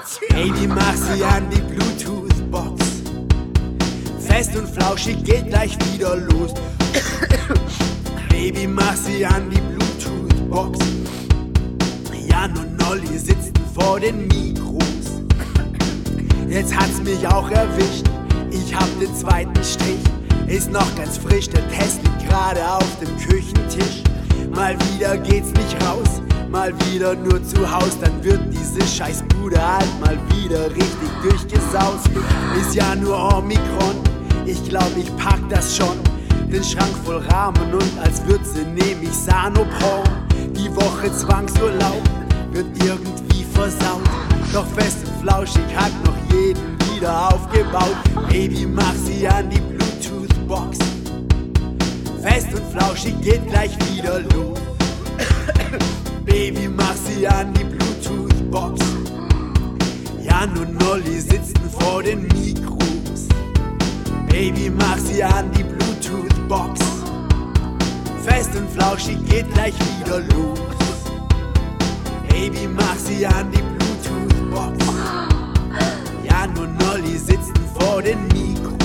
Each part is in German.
Baby, mach sie an die Bluetooth-Box. Fest und flauschig geht gleich wieder los. Baby, mach sie an die Bluetooth-Box. Jan und Nolli sitzen vor den Mikros. Jetzt hat's mich auch erwischt. Ich hab den zweiten Strich. Ist noch ganz frisch, der Test liegt gerade auf dem Küchentisch. Mal wieder geht's nicht raus, mal wieder nur zu Haus. Dann wird diese Scheißbude halt mal wieder richtig durchgesaust. Ist ja nur Omikron, ich glaub ich pack das schon. Den Schrank voll Rahmen und als Würze nehm ich Sanopron. Die Woche Zwangsurlaub wird irgendwie versaut. Doch fest und flauschig hat noch jeden wieder aufgebaut. Baby, mach sie an die Bluetooth-Box. Fest und flauschig geht gleich wieder los. Baby, mach sie an die Bluetooth-Box. Jan und Nolli sitzen vor den Mikros. Baby, mach sie an die Bluetooth-Box. Fest und flauschig geht gleich wieder los. Baby, mach sie an die Bluetooth-Box. Jan und Nolli sitzen vor den Mikros.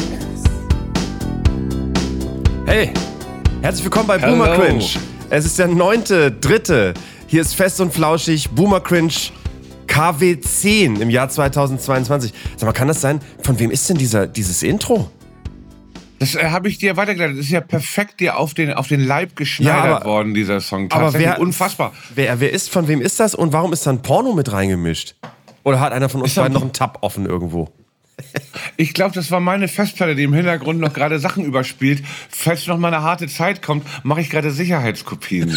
Hey, herzlich willkommen bei Boomer Cringe. Es ist der 9.3. Hier ist Fest und Flauschig Boomer Cringe KW 10 im Jahr 2022. Sag mal, kann das sein? Von wem ist denn dieses Intro? Das habe ich dir weitergeleitet. Das ist ja perfekt dir auf den Leib geschneidert worden, dieser Song. Tatsächlich aber unfassbar. Von wem ist das und warum ist da ein Porno mit reingemischt? Oder hat einer von uns beiden noch einen Tab offen irgendwo? Ich glaube, das war meine Festplatte, die im Hintergrund noch gerade Sachen überspielt. Falls noch mal eine harte Zeit kommt, mache ich gerade Sicherheitskopien.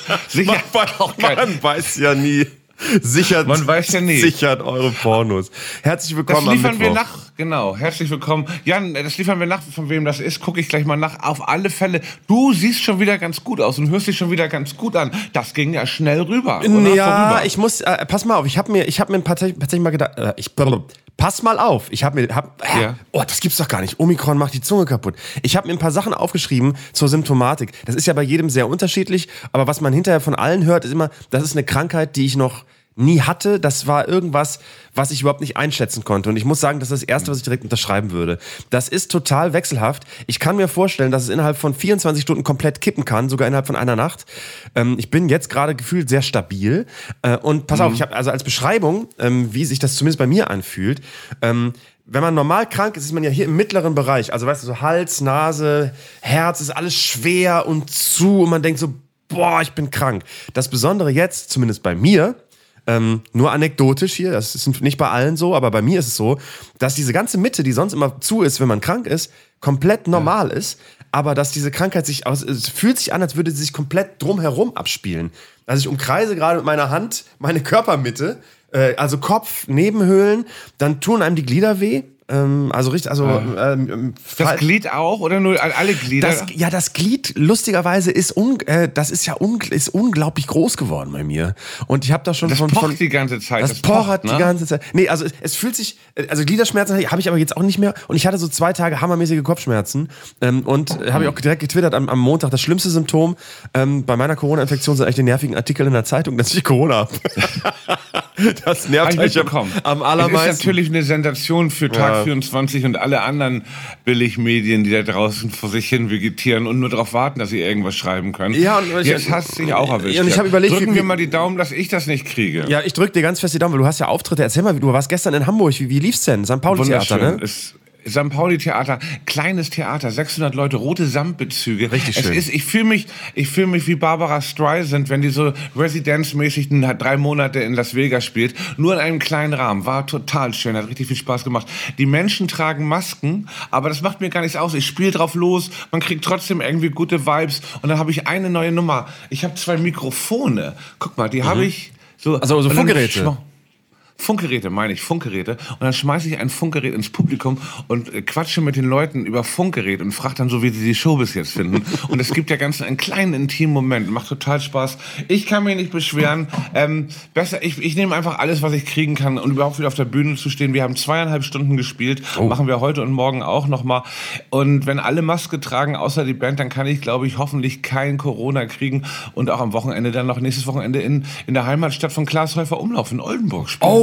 Man weiß ja nie. Man weiß ja nie. Sichert eure Pornos. Herzlich willkommen am Mittwoch. Das liefern wir nach. Genau, herzlich willkommen. Jan, das liefern wir nach, von wem das ist, gucke ich gleich mal nach. Auf alle Fälle, du siehst schon wieder ganz gut aus und hörst dich schon wieder ganz gut an. Das ging ja schnell rüber. Ja, vorüber. Ich muss, pass mal auf, ich hab mir tatsächlich mal gedacht, pass mal auf, oh, das gibt's doch gar nicht. Omikron macht die Zunge kaputt. Ich habe mir ein paar Sachen aufgeschrieben zur Symptomatik. Das ist ja bei jedem sehr unterschiedlich, aber was man hinterher von allen hört, ist immer, das ist eine Krankheit, die ich noch nie hatte. Das war irgendwas, was ich überhaupt nicht einschätzen konnte. Und ich muss sagen, das ist das Erste, was ich direkt unterschreiben würde. Das ist total wechselhaft. Ich kann mir vorstellen, dass es innerhalb von 24 Stunden komplett kippen kann, sogar innerhalb von einer Nacht. Ich bin jetzt gerade gefühlt sehr stabil. Und pass auf, ich habe also als Beschreibung, wie sich das zumindest bei mir anfühlt, wenn man normal krank ist, ist man ja hier im mittleren Bereich. Also weißt du, so Hals, Nase, Herz, ist alles schwer und zu. Und man denkt so, boah, ich bin krank. Das Besondere jetzt, zumindest bei mir, nur anekdotisch hier, das ist nicht bei allen so, aber bei mir ist es so, dass diese ganze Mitte, die sonst immer zu ist, wenn man krank ist, komplett normal ist, aber dass diese Krankheit es fühlt sich an, als würde sie sich komplett drumherum abspielen. Also ich umkreise gerade mit meiner Hand meine Körpermitte, also Kopf, Nebenhöhlen, dann tun einem die Glieder weh. Das Glied auch oder nur alle Glieder? Das Glied lustigerweise ist unglaublich groß geworden bei mir. Und ich habe da schon das pocht die ganze Zeit. Das pocht die ganze Zeit. Nee, also es fühlt sich, also Gliederschmerzen habe ich aber jetzt auch nicht mehr. Und ich hatte so 2 Tage hammermäßige Kopfschmerzen. Und habe ich auch direkt getwittert am Montag. Das schlimmste Symptom bei meiner Corona-Infektion sind eigentlich die nervigen Artikel in der Zeitung, dass ich Corona habe. Das nervt mich am allermeisten. Das ist natürlich eine Sensation für Tag 24 und alle anderen Billigmedien, die da draußen vor sich hin vegetieren und nur darauf warten, dass sie irgendwas schreiben können. Ja, und jetzt hast du dich auch erwischt. Und ich habe überlegt, drücken wir mal die Daumen, dass ich das nicht kriege. Ja, ich drücke dir ganz fest die Daumen, weil du hast ja Auftritte. Erzähl mal, du warst gestern in Hamburg. Wie lief's denn? St. Pauli-Theater, ne? St. Pauli-Theater, kleines Theater, 600 Leute, rote Samtbezüge. Richtig schön. Ich fühle mich wie Barbara Streisand, wenn die so residenzmäßig 3 Monate in Las Vegas spielt. Nur in einem kleinen Rahmen. War total schön, hat richtig viel Spaß gemacht. Die Menschen tragen Masken, aber das macht mir gar nichts aus. Ich spiele drauf los, man kriegt trotzdem irgendwie gute Vibes. Und dann habe ich eine neue Nummer. Ich habe 2 Mikrofone. Guck mal, die habe ich so... Also Funkgeräte. Funkgeräte. Und dann schmeiße ich ein Funkgerät ins Publikum und quatsche mit den Leuten über Funkgerät und frage dann so, wie sie die Show bis jetzt finden. Und es gibt ja ganz einen kleinen intimen Moment. Macht total Spaß. Ich kann mich nicht beschweren. Ich nehme einfach alles, was ich kriegen kann, und überhaupt wieder auf der Bühne zu stehen. Wir haben 2,5 Stunden gespielt. Machen wir heute und morgen auch nochmal. Und wenn alle Maske tragen, außer die Band, dann kann ich, glaube ich, hoffentlich kein Corona kriegen und auch am Wochenende dann noch nächstes Wochenende in der Heimatstadt von Klaas Häufer Umlauf in Oldenburg spielen.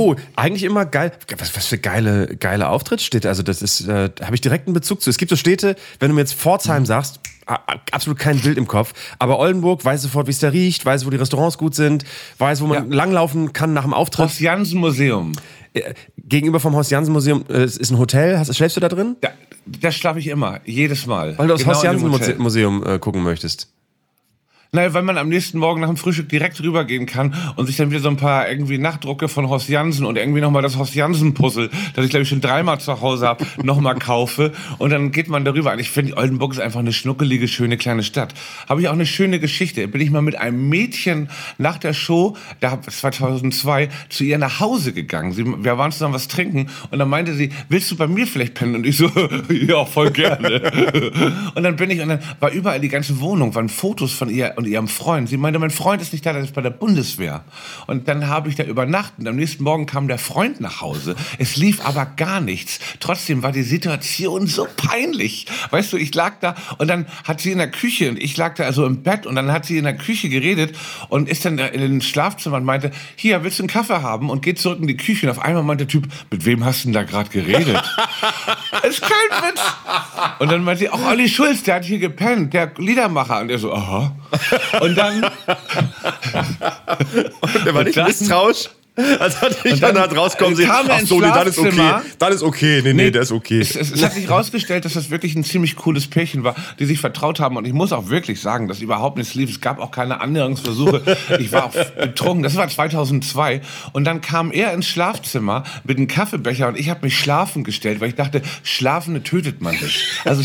Oh, eigentlich immer geil. Was für geile Auftrittsstädte. Also das ist, habe ich direkt einen Bezug zu. Es gibt so Städte, wenn du mir jetzt Pforzheim sagst, absolut kein Bild im Kopf. Aber Oldenburg, weiß sofort, wie es da riecht, weiß, wo die Restaurants gut sind, weiß, wo man langlaufen kann nach dem Auftritt. Horst-Janssen-Museum. Gegenüber vom Horst-Janssen-Museum ist ein Hotel. Schläfst du da drin? Da schlafe ich immer, jedes Mal. Weil du aufs Horst-Janssen-Museum gucken möchtest. Naja, weil man am nächsten Morgen nach dem Frühstück direkt rübergehen kann und sich dann wieder so ein paar irgendwie Nachdrucke von Horst Janssen und irgendwie nochmal das Horst Janssen-Puzzle, das ich glaube ich schon 3-mal zu Hause habe, nochmal kaufe und dann geht man darüber. Und ich finde, Oldenburg ist einfach eine schnuckelige, schöne kleine Stadt. Habe ich auch eine schöne Geschichte. Bin ich mal mit einem Mädchen nach der Show, da 2002, zu ihr nach Hause gegangen. Wir waren zusammen was trinken und dann meinte sie, willst du bei mir vielleicht pennen? Und ich so, ja, voll gerne. Und dann war überall die ganze Wohnung, waren Fotos von ihr und ihrem Freund. Sie meinte, mein Freund ist nicht da, der ist bei der Bundeswehr. Und dann habe ich da übernachtet. Und am nächsten Morgen kam der Freund nach Hause. Es lief aber gar nichts. Trotzdem war die Situation so peinlich. Weißt du, ich lag da und dann hat sie in der Küche und ich lag da also im Bett und dann hat sie in der Küche geredet und ist dann in den Schlafzimmer und meinte, hier, willst du einen Kaffee haben? Und geht zurück in die Küche. Und auf einmal meinte der Typ, mit wem hast du denn da gerade geredet? Ist kein Witz. Und dann meinte sie, auch Olli Schulz, der hat hier gepennt, der Liedermacher. Und er so, aha. Und dann... Und der war nicht misstrauisch? Als hatte ich dann halt rauskommen sehen, ach so, nee, dann ist okay. Dann ist okay. Nee, der ist okay. Es hat sich rausgestellt, dass das wirklich ein ziemlich cooles Pärchen war, die sich vertraut haben. Und ich muss auch wirklich sagen, dass überhaupt nichts lief. Es gab auch keine Annäherungsversuche. Ich war auch betrunken. Das war 2002. Und dann kam er ins Schlafzimmer mit einem Kaffeebecher und ich habe mich schlafen gestellt, weil ich dachte, Schlafende tötet man nicht. Also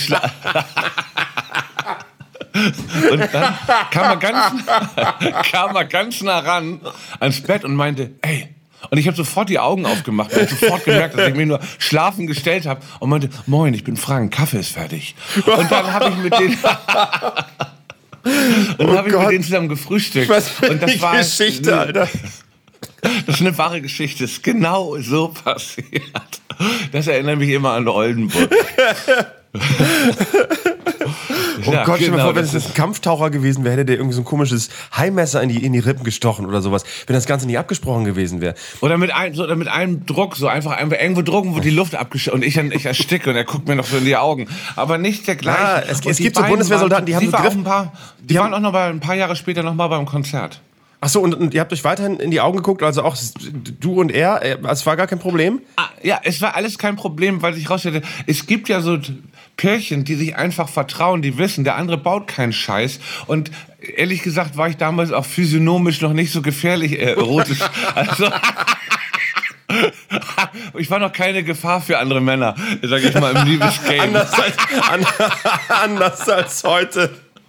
und dann kam er ganz nah ran ans Bett und meinte, ey. Und ich habe sofort die Augen aufgemacht und sofort gemerkt, dass ich mich nur schlafen gestellt habe und meinte, moin, ich bin Frank, Kaffee ist fertig. Und dann habe ich mit denen zusammen gefrühstückt. Was für eine Geschichte, Alter. Das ist eine wahre Geschichte. Das ist genau so passiert. Das erinnert mich immer an Oldenburg. Oh Gott, stell dir mal vor, wenn es ein Kampftaucher gewesen wäre, hätte der irgendwie so ein komisches Haimesser in die Rippen gestochen oder sowas, wenn das Ganze nicht abgesprochen gewesen wäre. Oder mit einem Druck, so einfach irgendwo drucken, wo die Luft abgeschnitten und ich ersticke und er guckt mir noch so in die Augen. Aber nicht der gleiche. Ah, es gibt so Bundeswehrsoldaten, die haben so Griff. Die waren auch noch ein paar Jahre später noch mal beim Konzert. Ach so, und ihr habt euch weiterhin in die Augen geguckt, also auch du und er, es war gar kein Problem? Ja, es war alles kein Problem, weil sich rausstellte, es gibt ja so Pärchen, die sich einfach vertrauen, die wissen, der andere baut keinen Scheiß. Und ehrlich gesagt war ich damals auch physiognomisch noch nicht so gefährlich erotisch. Also ich war noch keine Gefahr für andere Männer, sag ich mal, im Liebesgame. Anders als heute.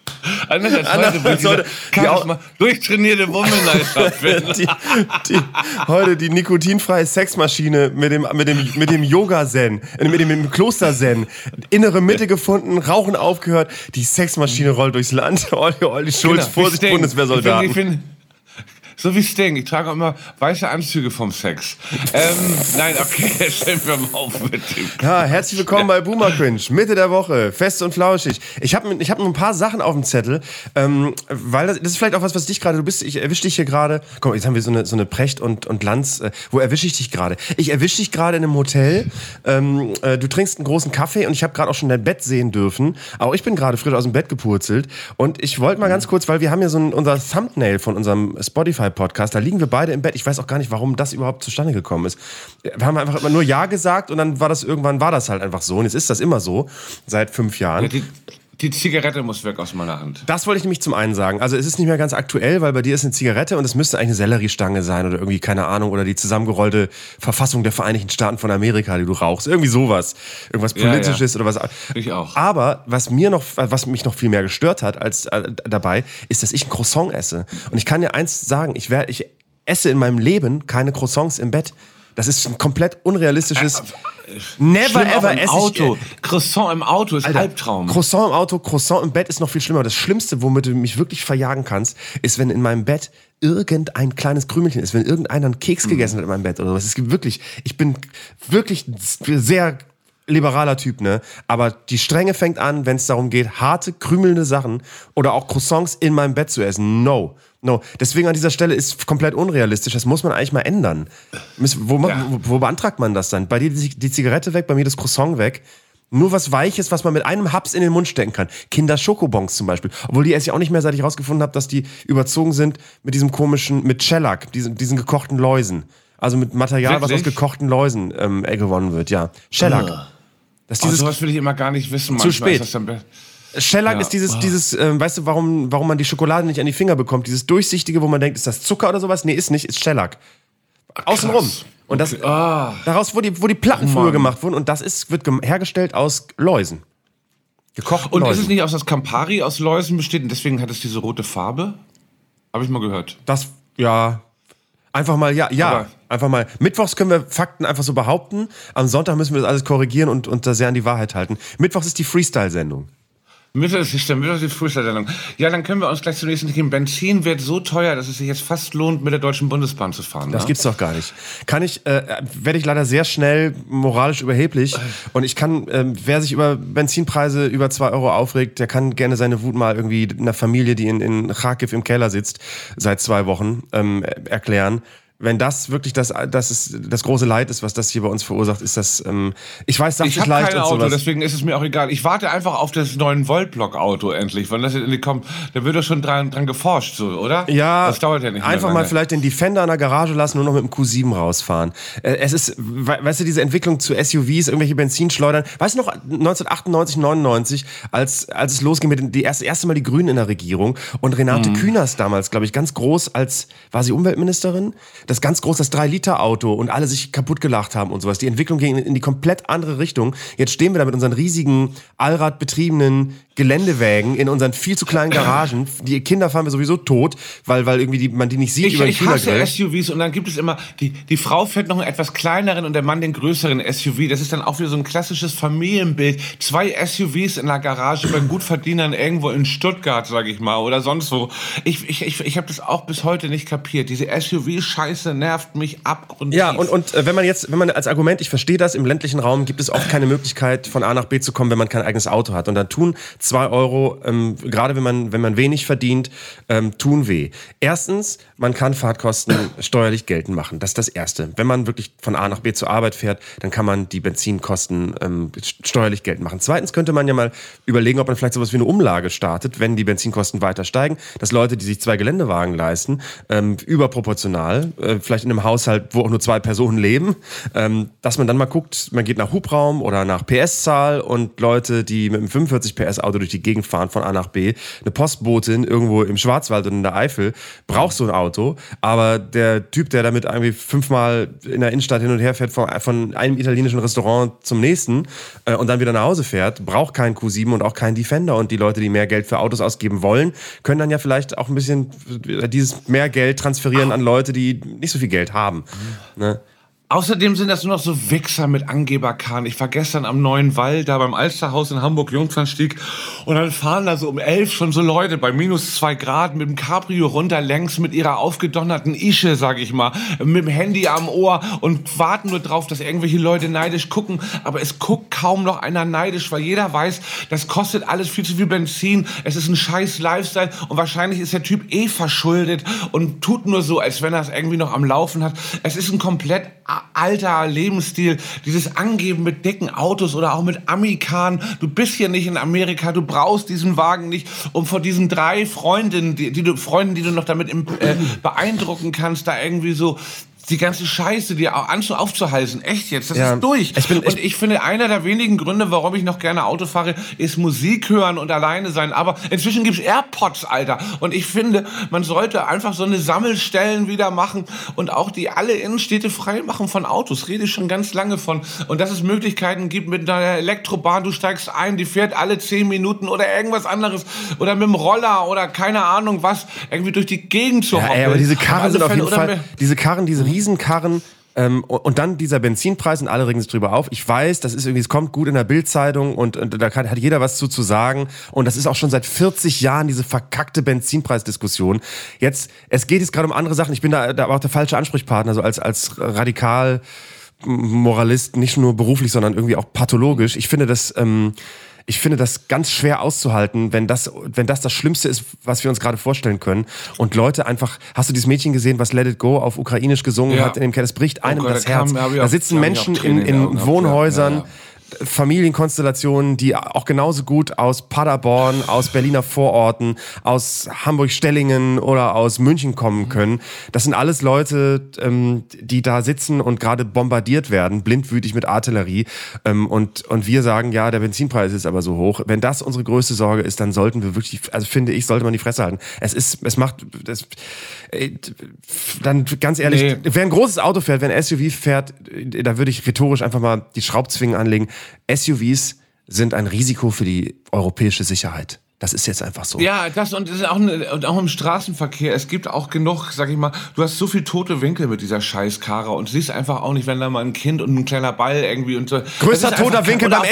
Durchtrainierte Womanizer finden. Heute die nikotinfreie Sexmaschine mit dem Yoga-Zen, mit dem Kloster-Zen. Innere Mitte gefunden, Rauchen aufgehört. Die Sexmaschine rollt durchs Land. Olli Schulz, Vorsicht, Bundeswehrsoldaten. So wie Sting. Ich trage auch immer weiße Anzüge vom Sex. Nein, okay, jetzt stellen wir mal auf mit dem. Ja, herzlich willkommen bei Boomer Cringe. Mitte der Woche, fest und flauschig. Ich hab noch ein paar Sachen auf dem Zettel, weil das ist vielleicht auch was dich gerade, ich erwische dich hier gerade. Komm, jetzt haben wir so eine Precht und Lanz. Wo erwische ich dich gerade? Ich erwische dich gerade in einem Hotel. Du trinkst einen großen Kaffee und ich habe gerade auch schon dein Bett sehen dürfen. Auch ich bin gerade frisch aus dem Bett gepurzelt. Und ich wollte mal ganz kurz, weil wir haben ja unser Thumbnail von unserem Spotify-Podcast, da liegen wir beide im Bett. Ich weiß auch gar nicht, warum das überhaupt zustande gekommen ist. Wir haben einfach immer nur Ja gesagt und dann war das halt einfach so. Und jetzt ist das immer so, seit 5 Jahren. Ja, die Zigarette muss weg aus meiner Hand. Das wollte ich nämlich zum einen sagen. Also es ist nicht mehr ganz aktuell, weil bei dir ist eine Zigarette und es müsste eigentlich eine Selleriestange sein oder irgendwie, keine Ahnung, oder die zusammengerollte Verfassung der Vereinigten Staaten von Amerika, die du rauchst. Irgendwie sowas. Irgendwas Politisches oder was. Ich auch. Aber was mich noch viel mehr gestört hat als dabei, ist, dass ich ein Croissant esse. Und ich kann dir eins sagen, ich esse in meinem Leben keine Croissants im Bett. Das ist ein komplett unrealistisches... Never ever esse Auto. Croissant im Auto ist Albtraum. Croissant im Auto, Croissant im Bett ist noch viel schlimmer. Das Schlimmste, womit du mich wirklich verjagen kannst, ist, wenn in meinem Bett irgendein kleines Krümelchen ist, wenn irgendeiner einen Keks gegessen hat in meinem Bett oder was. Ich bin wirklich sehr liberaler Typ, ne? Aber die Strenge fängt an, wenn es darum geht, harte, krümelnde Sachen oder auch Croissants in meinem Bett zu essen. No. No. Deswegen an dieser Stelle ist komplett unrealistisch. Das muss man eigentlich mal ändern. Wo beantragt man das dann? Bei dir die Zigarette weg, bei mir das Croissant weg. Nur was Weiches, was man mit einem Haps in den Mund stecken kann. Kinder-Schokobons zum Beispiel. Obwohl die esse ich auch nicht mehr, seit ich rausgefunden habe, dass die überzogen sind mit diesem komischen, mit Shellac, diesen gekochten Läusen. Also mit Material, was aus gekochten Läusen gewonnen wird, ja. Shellac. Sowas will ich immer gar nicht wissen. Zu spät. Shellac ist dieses, weißt du, warum man die Schokolade nicht an die Finger bekommt? Dieses Durchsichtige, wo man denkt, ist das Zucker oder sowas? Nee, ist nicht, ist Shellac. Außenrum. Und das, daraus, wo die Platten früher gemacht wurden, und das wird hergestellt aus Läusen. Gekochten Läusen. Und ist es nicht aus das Campari aus Läusen besteht und deswegen hat es diese rote Farbe? Habe ich mal gehört. Einfach mal, einfach mal. Mittwochs können wir Fakten einfach so behaupten. Am Sonntag müssen wir das alles korrigieren und da sehr an die Wahrheit halten. Mittwochs ist die Freestyle-Sendung. Mittwoch ist die Freestyle-Sendung. Ja, dann können wir uns gleich zum nächsten gehen. Benzin wird so teuer, dass es sich jetzt fast lohnt, mit der Deutschen Bundesbahn zu fahren. Das gibt's doch gar nicht. Werde ich leider sehr schnell moralisch überheblich. Und ich kann, wer sich über Benzinpreise über 2 Euro aufregt, der kann gerne seine Wut mal irgendwie einer Familie, die in Kharkiv im Keller sitzt, seit 2 Wochen, erklären. Wenn das wirklich das große Leid ist, was das hier bei uns verursacht, ist das, ich weiß, das ist leicht kein und sowas. Auto, deswegen ist es mir auch egal. Ich warte einfach auf das 9-Volt-Block-Auto endlich, wenn das endlich kommt. Da wird doch schon dran geforscht, so, oder? Ja, das dauert ja nicht mehr einfach lange. Mal vielleicht den Defender in der Garage lassen und nur noch mit dem Q7 rausfahren. Es ist, weißt du, diese Entwicklung zu SUVs, irgendwelche Benzinschleudern. Weißt du noch, 1998, 99, als es losging mit das erste Mal die Grünen in der Regierung und Renate Künast damals, glaube ich, ganz groß war sie Umweltministerin? Das ganz groß, das 3-Liter-Auto und alle sich kaputt gelacht haben und sowas. Die Entwicklung ging in die komplett andere Richtung. Jetzt stehen wir da mit unseren riesigen, allradbetriebenen Geländewägen in unseren viel zu kleinen Garagen. Die Kinder fahren wir sowieso tot, weil irgendwie man die nicht sieht über den Kühlergrill. Ich hasse SUVs und dann gibt es immer, die Frau fährt noch einen etwas kleineren und der Mann den größeren SUV. Das ist dann auch wieder so ein klassisches Familienbild. 2 SUVs in der Garage bei Gutverdienern irgendwo in Stuttgart, sag ich mal, oder sonst wo. Ich habe das auch bis heute nicht kapiert. Diese SUV-Scheiße nervt mich abgrundtief. Ja, und wenn man als Argument, ich verstehe das, im ländlichen Raum gibt es oft keine Möglichkeit, von A nach B zu kommen, wenn man kein eigenes Auto hat. Und dann tun 2 Euro, gerade wenn man wenig verdient, tun weh. Erstens, man kann Fahrtkosten steuerlich geltend machen. Das ist das Erste. Wenn man wirklich von A nach B zur Arbeit fährt, dann kann man die Benzinkosten steuerlich geltend machen. Zweitens könnte man ja mal überlegen, ob man vielleicht sowas wie eine Umlage startet, wenn die Benzinkosten weiter steigen, dass Leute, die sich 2 Geländewagen leisten, überproportional, vielleicht in einem Haushalt, wo auch nur 2 Personen leben, dass man dann mal guckt, man geht nach Hubraum oder nach PS-Zahl und Leute, die mit einem 45 PS-Auto durch die Gegend fahren von A nach B, eine Postbotin irgendwo im Schwarzwald und in der Eifel, braucht so ein Auto, aber der Typ, der damit irgendwie 5-mal in der Innenstadt hin und her fährt, von einem italienischen Restaurant zum nächsten und dann wieder nach Hause fährt, braucht keinen Q7 und auch keinen Defender, und die Leute, die mehr Geld für Autos ausgeben wollen, können dann ja vielleicht auch ein bisschen dieses mehr Geld transferieren an Leute, die nicht so viel Geld haben. Ne? Außerdem sind das nur noch so Wichser mit Angeberkarren. Ich war gestern am Neuen Wall, da beim Alsterhaus in Hamburg-Jungfernstieg, und dann fahren da so um 11 schon so Leute bei -2 Grad mit dem Cabrio runter längs mit ihrer aufgedonnerten Ische, sag ich mal, mit dem Handy am Ohr und warten nur drauf, dass irgendwelche Leute neidisch gucken. Aber es guckt kaum noch einer neidisch, weil jeder weiß, das kostet alles viel zu viel Benzin. Es ist ein scheiß Lifestyle und wahrscheinlich ist der Typ verschuldet und tut nur so, als wenn er es irgendwie noch am Laufen hat. Es ist ein komplett alter Lebensstil, dieses Angeben mit dicken Autos oder auch mit Amikaren. Du bist hier nicht in Amerika, du brauchst diesen Wagen nicht, um vor diesen 3 Freundinnen, die du noch damit beeindrucken kannst, da irgendwie so die ganze Scheiße dir aufzuhalsen. Echt jetzt, das ist durch. Und ich finde, einer der wenigen Gründe, warum ich noch gerne Auto fahre, ist Musik hören und alleine sein. Aber inzwischen gibt's AirPods, Alter. Und ich finde, man sollte einfach so eine Sammelstellen wieder machen und auch die alle Innenstädte frei machen von Autos. Rede ich schon ganz lange von. Und dass es Möglichkeiten gibt mit einer Elektrobahn, du steigst ein, die fährt alle 10 Minuten oder irgendwas anderes. Oder mit dem Roller oder keine Ahnung was, irgendwie durch die Gegend zu hoppeln. Aber diese Karren sind auf jeden Fall, diese Riesenkarren, und dann dieser Benzinpreis und alle regen sich drüber auf. Ich weiß, es kommt gut in der Bildzeitung und da hat jeder was zu sagen. Und das ist auch schon seit 40 Jahren diese verkackte Benzinpreisdiskussion. Es geht jetzt gerade um andere Sachen. Ich bin da aber auch der falsche Ansprechpartner, so als radikal Moralist, nicht nur beruflich, sondern irgendwie auch pathologisch. Ich finde, Ich finde das ganz schwer auszuhalten, wenn das Schlimmste ist, was wir uns gerade vorstellen können. Und Leute einfach, hast du dieses Mädchen gesehen, was Let It Go auf Ukrainisch gesungen hat? In dem Kerl, das bricht einem das Herz. Da sitzen Menschen in Wohnhäusern, Familienkonstellationen, die auch genauso gut aus Paderborn, aus Berliner Vororten, aus Hamburg-Stellingen oder aus München kommen können. Das sind alles Leute, die da sitzen und gerade bombardiert werden, blindwütig mit Artillerie. Und wir sagen, ja, der Benzinpreis ist aber so hoch. Wenn das unsere größte Sorge ist, dann sollten wir wirklich, also finde ich, sollte man die Fresse halten. Dann ganz ehrlich, wer ein großes Auto fährt, wer ein SUV fährt, da würde ich rhetorisch einfach mal die Schraubzwingen anlegen. SUVs sind ein Risiko für die europäische Sicherheit. Das ist jetzt einfach so. Ja, das und ist auch im Straßenverkehr. Es gibt auch genug, sag ich mal, du hast so viel tote Winkel mit dieser Scheißkarre und siehst einfach auch nicht, wenn da mal ein Kind und ein kleiner Ball irgendwie und so. Größter toter Winkel beim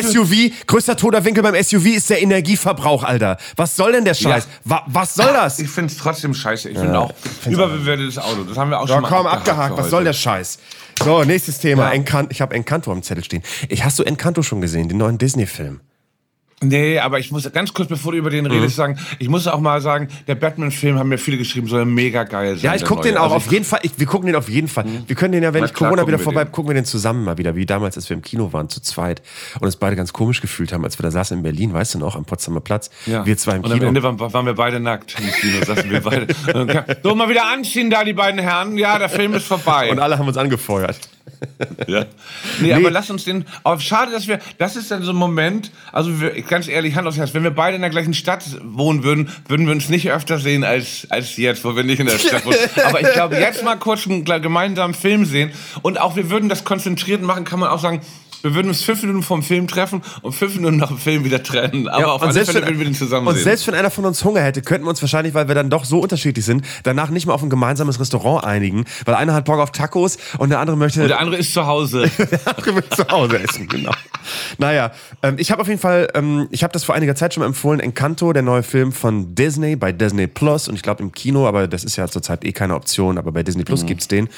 SUV ist der Energieverbrauch, Alter. Was soll denn der Scheiß? Ja. Was soll das? Ich find's trotzdem scheiße. Ich finde auch überbewertetes Auto. Das haben wir auch schon mal abgehakt. Was soll der Scheiß? So, nächstes Thema. Ja. Ich habe Encanto am Zettel stehen. Hast du Encanto schon gesehen, den neuen Disney-Film? Nee, aber ich muss ganz kurz, bevor du über den redest, sagen, ich muss auch mal sagen, der Batman-Film, haben mir viele geschrieben, soll mega geil sein. Ja, ich gucke den auch auf jeden Fall. Wir gucken den auf jeden Fall. Wir können den ja, wenn Corona wieder vorbei gucken wir den zusammen mal wieder, wie damals, als wir im Kino waren, zu zweit und uns beide ganz komisch gefühlt haben, als wir da saßen in Berlin, weißt du noch, am Potsdamer Platz. Ja. Wir zwei im Kino. Und am Ende waren wir beide nackt im Kino, saßen wir beide. So, mal wieder anziehen da, die beiden Herren. Ja, der Film ist vorbei. Und alle haben uns angefeuert. Ja. Nee, aber lass uns den. Aber schade, das ist dann so ein Moment, also ganz ehrlich, Hand aufs Herz, wenn wir beide in der gleichen Stadt wohnen würden wir uns nicht öfter sehen als jetzt, wo wir nicht in der Stadt wohnen. Aber ich glaube, jetzt mal kurz einen gemeinsamen Film sehen und auch wir würden das konzentriert machen, kann man auch sagen, wir würden uns 5 Minuten vom Film treffen und 5 Minuten nach dem Film wieder trennen. Aber auf alle Fälle würden wir den zusammen sehen. Und selbst wenn einer von uns Hunger hätte, könnten wir uns wahrscheinlich, weil wir dann doch so unterschiedlich sind, danach nicht mal auf ein gemeinsames Restaurant einigen. Weil einer hat Bock auf Tacos und der andere möchte... Und der andere ist zu Hause. Der andere will zu Hause essen, genau. Naja, ich habe auf jeden Fall, ich habe das vor einiger Zeit schon mal empfohlen, Encanto, der neue Film von Disney, bei Disney Plus und ich glaube im Kino, aber das ist ja zurzeit keine Option, aber bei Disney Plus gibt's den.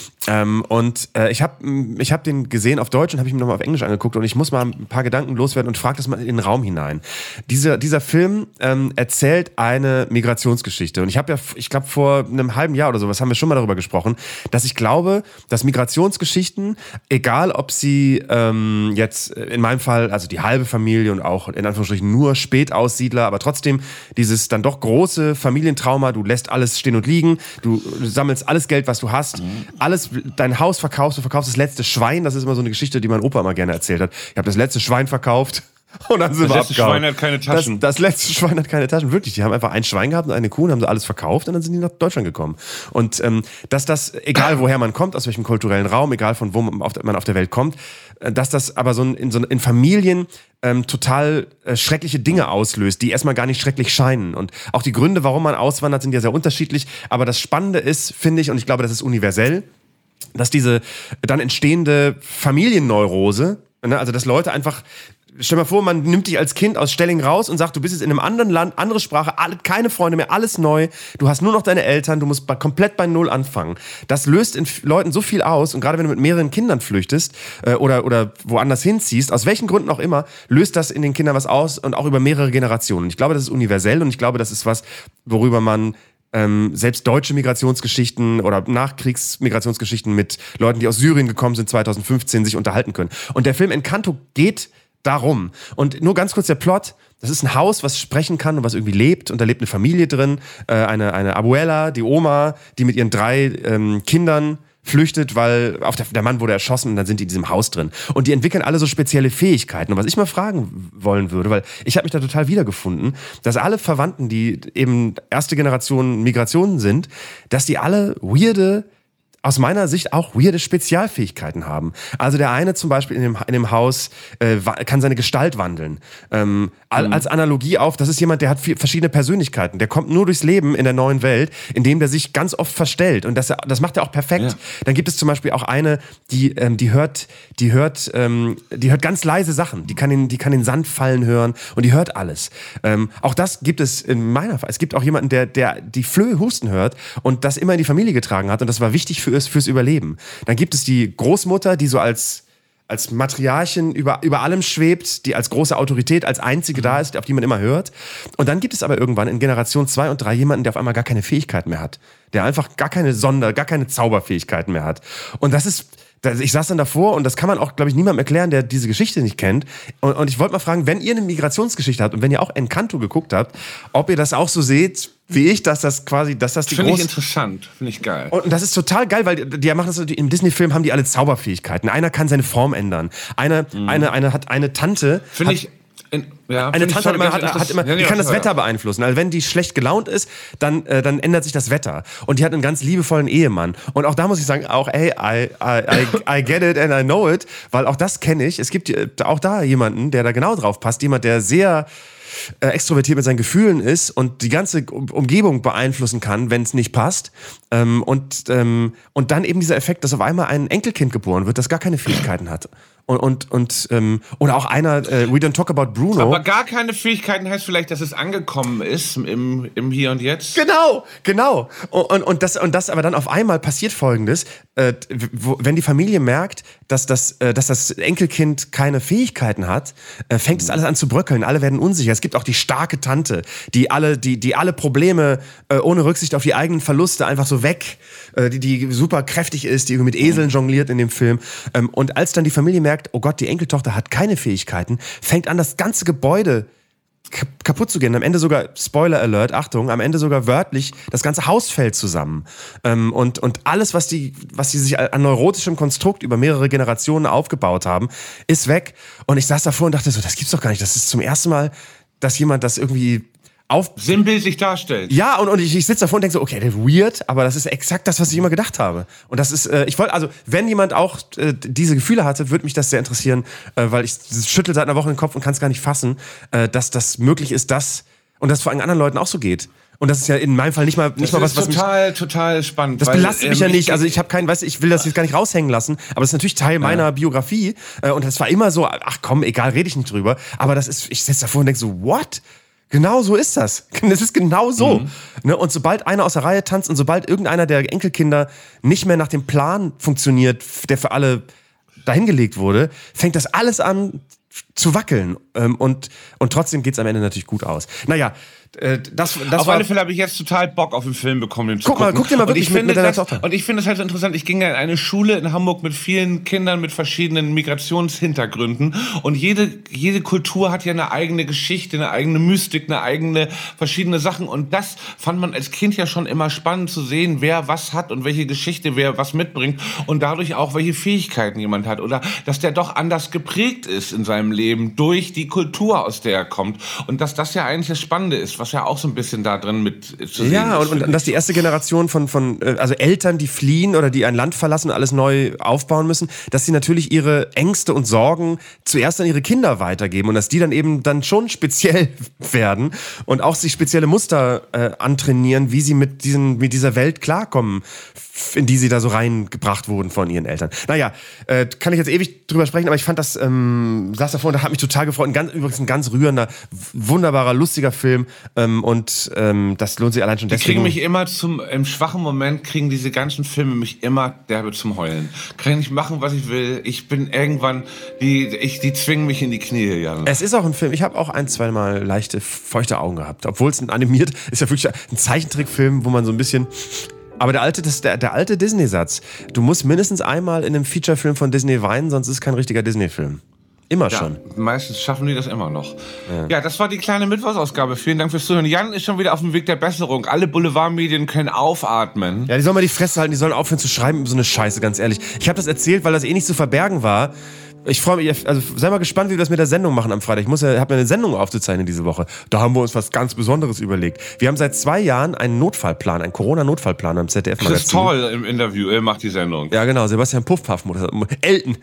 Ich hab den gesehen auf Deutsch und habe ich mir nochmal auf Englisch angeguckt und ich muss mal ein paar Gedanken loswerden und frage das mal in den Raum hinein. Dieser Film erzählt eine Migrationsgeschichte und ich glaube vor einem halben Jahr oder sowas haben wir schon mal darüber gesprochen, dass ich glaube, dass Migrationsgeschichten, egal ob sie jetzt in meinem Fall, also die halbe Familie und auch in Anführungsstrichen nur Spätaussiedler, aber trotzdem dieses dann doch große Familientrauma, du lässt alles stehen und liegen, du sammelst alles Geld, was du hast, alles, dein Haus verkaufst, du verkaufst das letzte Schwein, das ist immer so eine Geschichte, die mein Opa immer gerne erzählt hat. Ich habe das letzte Schwein verkauft und dann sind wir abgehauen. Das letzte Schwein hat keine Taschen. Das letzte Schwein hat keine Taschen, wirklich. Die haben einfach ein Schwein gehabt und eine Kuh und haben sie alles verkauft und dann sind die nach Deutschland gekommen. Und dass das, egal woher man kommt, aus welchem kulturellen Raum, egal von wo man auf der Welt kommt, dass das aber in Familien total schreckliche Dinge auslöst, die erstmal gar nicht schrecklich scheinen. Und auch die Gründe, warum man auswandert, sind ja sehr unterschiedlich. Aber das Spannende ist, finde ich, und ich glaube, das ist universell, dass diese dann entstehende Familienneurose, ne, also dass Leute einfach, stell dir mal vor, man nimmt dich als Kind aus Stelling raus und sagt, du bist jetzt in einem anderen Land, andere Sprache, keine Freunde mehr, alles neu, du hast nur noch deine Eltern, du musst komplett bei Null anfangen. Das löst in Leuten so viel aus und gerade wenn du mit mehreren Kindern flüchtest oder woanders hinziehst, aus welchen Gründen auch immer, löst das in den Kindern was aus und auch über mehrere Generationen. Ich glaube, das ist universell und ich glaube, das ist was, worüber man selbst deutsche Migrationsgeschichten oder Nachkriegsmigrationsgeschichten mit Leuten, die aus Syrien gekommen sind 2015, sich unterhalten können. Und der Film Encanto geht darum. Und nur ganz kurz der Plot. Das ist ein Haus, was sprechen kann und was irgendwie lebt. Und da lebt eine Familie drin. Eine Abuela, die Oma, die mit ihren 3 Kindern flüchtet, weil der Mann wurde erschossen und dann sind die in diesem Haus drin. Und die entwickeln alle so spezielle Fähigkeiten. Und was ich mal fragen wollen würde, weil ich habe mich da total wiedergefunden, dass alle Verwandten, die eben erste Generation Migrationen sind, dass die alle aus meiner Sicht auch weirde Spezialfähigkeiten haben. Also der eine zum Beispiel in dem Haus kann seine Gestalt wandeln. Als Analogie auf, das ist jemand, der hat verschiedene Persönlichkeiten. Der kommt nur durchs Leben in der neuen Welt, indem der sich ganz oft verstellt. Und das macht er auch perfekt. Ja. Dann gibt es zum Beispiel auch eine, die hört ganz leise Sachen. Die kann den Sand fallen hören und die hört alles. Auch das gibt es in meiner Fall. Es gibt auch jemanden, der die Flöhe husten hört und das immer in die Familie getragen hat. Und das war wichtig fürs Überleben. Dann gibt es die Großmutter, die so als als Matriarchin über allem schwebt, die als große Autorität, als einzige da ist, auf die man immer hört. Und dann gibt es aber irgendwann in Generation 2 und 3 jemanden, der auf einmal gar keine Fähigkeiten mehr hat. Der einfach gar keine Zauberfähigkeiten mehr hat. Und das ist... Ich saß dann davor und das kann man auch, glaube ich, niemandem erklären, der diese Geschichte nicht kennt. Und ich wollte mal fragen, wenn ihr eine Migrationsgeschichte habt und wenn ihr auch Encanto geguckt habt, ob ihr das auch so seht wie ich, dass das die große... Finde ich interessant, finde ich geil. Und das ist total geil, weil die machen das im Disney-Film haben die alle Zauberfähigkeiten. Einer kann seine Form ändern. Eine hat eine Tante... Finde ich... Eine Tante hat immer, die kann das Wetter beeinflussen. Also wenn die schlecht gelaunt ist, dann ändert sich das Wetter. Und die hat einen ganz liebevollen Ehemann. Und auch da muss ich sagen, I get it and I know it, weil auch das kenne ich. Es gibt auch da jemanden, der da genau drauf passt. Jemand, der sehr extrovertiert mit seinen Gefühlen ist und die ganze Umgebung beeinflussen kann, wenn es nicht passt. Und dann eben dieser Effekt, dass auf einmal ein Enkelkind geboren wird, das gar keine Fähigkeiten hat. Oder auch einer, we don't talk about Bruno. Aber gar keine Fähigkeiten heißt vielleicht, dass es angekommen ist im Hier und Jetzt. Genau. Und das aber dann auf einmal passiert Folgendes, wenn die Familie merkt, dass das Enkelkind keine Fähigkeiten hat, fängt es alles an zu bröckeln, alle werden unsicher. Es gibt auch die starke Tante, die alle Probleme ohne Rücksicht auf die eigenen Verluste einfach so weg, die super kräftig ist, die mit Eseln jongliert in dem Film. Und als dann die Familie merkt, oh Gott, die Enkeltochter hat keine Fähigkeiten, fängt an, das ganze Gebäude kaputt zu gehen. Am Ende sogar, Spoiler Alert, Achtung, am Ende sogar wörtlich, das ganze Haus fällt zusammen. Und alles, was die sich an neurotischem Konstrukt über mehrere Generationen aufgebaut haben, ist weg. Und ich saß davor und dachte so, das gibt's doch gar nicht. Das ist zum ersten Mal, dass jemand das irgendwie sinnbildlich darstellt. Ja, und ich sitze davor und denke so, okay, das ist weird, aber das ist exakt das, was ich immer gedacht habe. Und das ist, wenn jemand auch diese Gefühle hatte, würde mich das sehr interessieren, weil ich schüttel seit einer Woche den Kopf und kann es gar nicht fassen, dass das möglich ist, und das vor allem anderen Leuten auch so geht. Und das ist ja in meinem Fall nicht mal was total spannend. Das belastet mich ja nicht. Also ich habe ich will das jetzt gar nicht raushängen lassen, aber das ist natürlich Teil meiner Biografie. Und das war immer so, ach komm, egal, rede ich nicht drüber. Aber ich sitze davor und denke so, what? Genau so ist das. Das ist genau so. Ne? Und sobald einer aus der Reihe tanzt und sobald irgendeiner der Enkelkinder nicht mehr nach dem Plan funktioniert, der für alle dahingelegt wurde, fängt das alles an zu wackeln. Und trotzdem geht's am Ende natürlich gut aus. Naja, das auf alle Fälle habe ich jetzt total Bock auf den Film bekommen, den zu gucken. Guck dir mal wirklich mit deiner Tochter. Und ich finde es halt so interessant, ich ging ja in eine Schule in Hamburg mit vielen Kindern mit verschiedenen Migrationshintergründen und jede Kultur hat ja eine eigene Geschichte, eine eigene Mystik, eine eigene verschiedene Sachen und das fand man als Kind ja schon immer spannend zu sehen, wer was hat und welche Geschichte wer was mitbringt und dadurch auch, welche Fähigkeiten jemand hat oder dass der doch anders geprägt ist in seinem Leben durch die Kultur, aus der er kommt und dass das ja eigentlich das Spannende ist, was ja auch so ein bisschen da drin mit zu sehen ist. Und dass die erste Generation also Eltern, die fliehen oder die ein Land verlassen und alles neu aufbauen müssen, dass sie natürlich ihre Ängste und Sorgen zuerst an ihre Kinder weitergeben und dass die dann eben dann schon speziell werden und auch sich spezielle Muster antrainieren, wie sie mit dieser Welt klarkommen, in die sie da so reingebracht wurden von ihren Eltern. Naja, kann ich jetzt ewig drüber sprechen, aber ich fand das, saß davor und da hat mich total gefreut. Übrigens ein ganz rührender, wunderbarer, lustiger Film. Das lohnt sich allein schon deswegen. Die kriegen mich immer im schwachen Moment kriegen diese ganzen Filme mich immer derbe zum Heulen. Kann ich nicht machen, was ich will. Ich bin irgendwann, die zwingen mich in die Knie, Jan. Es ist auch ein Film, ich habe auch 1-2 Mal leichte, feuchte Augen gehabt. Obwohl es ist ja wirklich ein Zeichentrickfilm, wo man so ein bisschen... Aber der alte Disney-Satz, du musst mindestens einmal in einem Feature-Film von Disney weinen, sonst ist es kein richtiger Disney-Film. Immer schon. Meistens schaffen die das immer noch. Ja, das war die kleine Mittwochsausgabe. Vielen Dank fürs Zuhören. Jan ist schon wieder auf dem Weg der Besserung. Alle Boulevardmedien können aufatmen. Ja, die sollen mal die Fresse halten, die sollen aufhören zu schreiben, so eine Scheiße, ganz ehrlich. Ich habe das erzählt, weil das nicht zu verbergen war. Ich freue mich, also sei mal gespannt, wie wir das mit der Sendung machen am Freitag. Ich habe eine Sendung aufzuzeichnen diese Woche. Da haben wir uns was ganz Besonderes überlegt. Wir haben seit 2 Jahren einen Notfallplan, einen Corona-Notfallplan am ZDF-Magazin. Das ist toll im Interview, er macht die Sendung. Ja, genau, Sebastian Puffpaff Elton.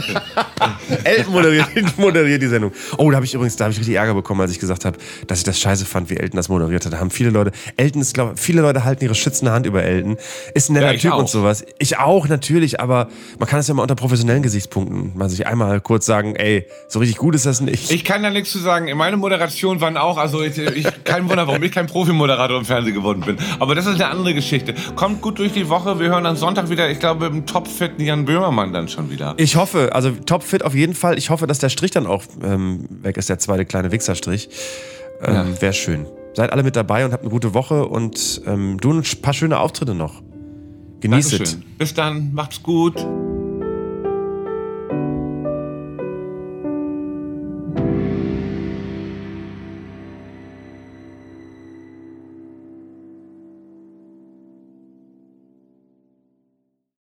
Elton moderiert die Sendung. Oh, da habe ich richtig Ärger bekommen, als ich gesagt habe, dass ich das scheiße fand, wie Elton das moderiert hat. Da haben viele Leute, viele Leute halten ihre schützende Hand über Elton. Ist ein netter Typ und sowas. Ich auch, natürlich, aber man kann es ja mal unter professionellen Gesichtspunkten mal sich einmal kurz sagen, ey, so richtig gut ist das nicht. Ich kann da nichts zu sagen. Meine Moderationen waren auch, also kein Wunder, warum ich kein Profimoderator im Fernsehen geworden bin. Aber das ist eine andere Geschichte. Kommt gut durch die Woche. Wir hören am Sonntag wieder, ich glaube, im topfitten Jan Böhmermann dann schon wieder. Ich hoffe, also topfit auf jeden Fall. Ich hoffe, dass der Strich dann auch weg ist, der zweite kleine Wichserstrich. Wäre schön. Seid alle mit dabei und habt eine gute Woche und du ein paar schöne Auftritte noch. Genießt es. Bis dann, macht's gut.